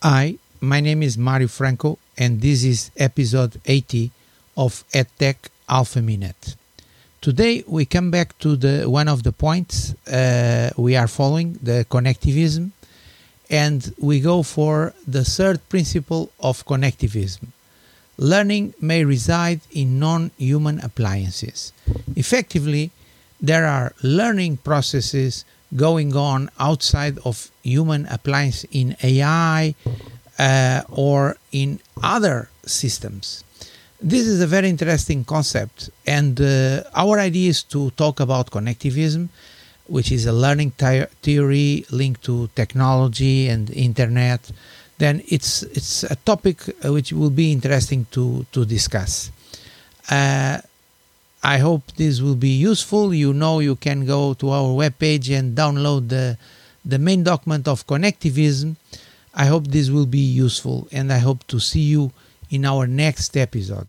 Hi, my name is Mario Franco, and this is episode 80 of EdTech Alpha Minute. Today we come back to one of the points we are following, the connectivism, and we go for the third principle of connectivism. Learning may reside in non-human appliances. Effectively, there are learning processes going on outside of human appliance in AI or in other systems. This is a very interesting concept, and our idea is to talk about connectivism, which is a learning theory linked to technology and internet. Then it's a topic which will be interesting to discuss. I hope this will be useful. You can go to our webpage and download the main document of connectivism. I hope this will be useful, and I hope to see you in our next episode.